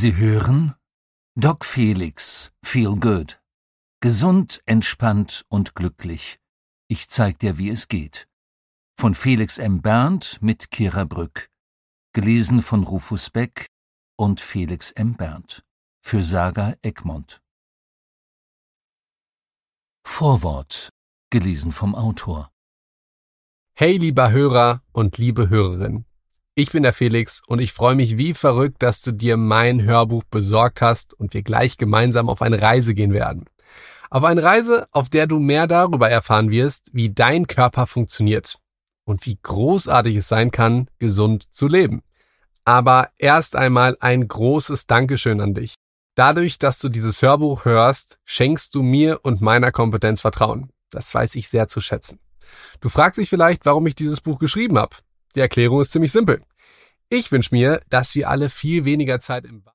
Sie hören Doc Felix, Feel Good. Gesund, entspannt und glücklich. Ich zeig dir, wie es geht. Von Felix M. Berndt mit Kira Brück. Gelesen von Rufus Beck und Felix M. Berndt. Für Saga Egmont. Vorwort. Gelesen vom Autor. Hey lieber Hörer und liebe Hörerin. Ich bin der Felix und ich freue mich wie verrückt, dass du dir mein Hörbuch besorgt hast und wir gleich gemeinsam auf eine Reise gehen werden. Auf eine Reise, auf der du mehr darüber erfahren wirst, wie dein Körper funktioniert und wie großartig es sein kann, gesund zu leben. Aber erst einmal ein großes Dankeschön an dich. Dadurch, dass du dieses Hörbuch hörst, schenkst du mir und meiner Kompetenz Vertrauen. Das weiß ich sehr zu schätzen. Du fragst dich vielleicht, warum ich dieses Buch geschrieben habe. Die Erklärung ist ziemlich simpel. Ich wünsche mir, dass wir alle viel weniger Zeit im